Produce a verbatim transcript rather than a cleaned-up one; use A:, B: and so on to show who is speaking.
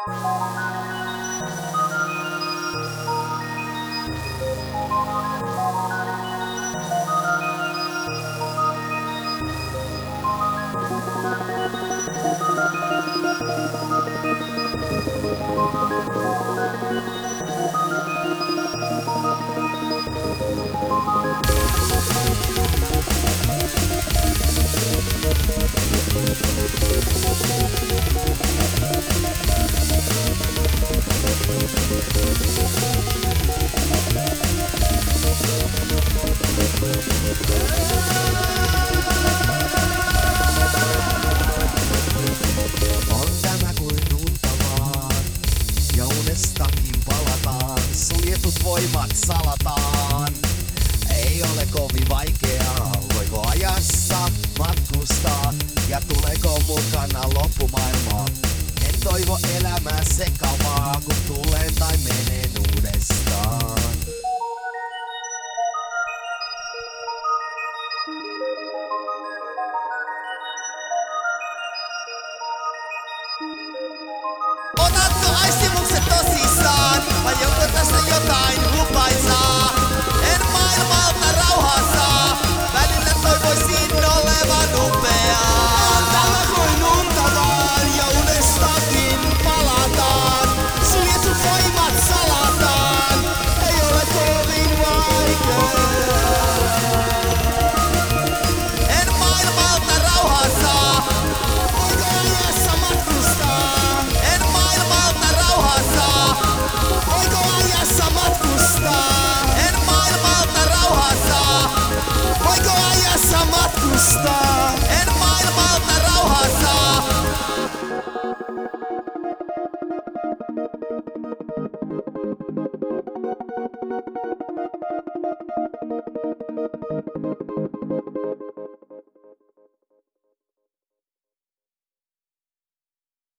A: On tämä kuin unta vaan, ja unestakin palataan, suljetut voimat salataan. Ei ole kovin vaikeaa, voiko ajassa matkustaa, ja tuleeko mukana loppumaailmaa? En toivo elämää sekavaa, kun tulen tai menen uudestaan.
B: Otatko aistimukset tosissaan, vai onko tässä jotain hupaisaa? En maailmalta rauhaa saa, välillä toivoisin olevan upeaa. On tämä kuin unta vaan, ja unestakin palataan. Suljetut voimat salataan, ei ole kovin vaikeaa. En maailmalta rauhaa saa, voiko ajassa matkustaa? En maailmalta rauhaa saa, voiko ajassa matkustaa? En maailmalta rauhaa saa, voiko ajassa matkustaa? En maailmalta rauhaa saa.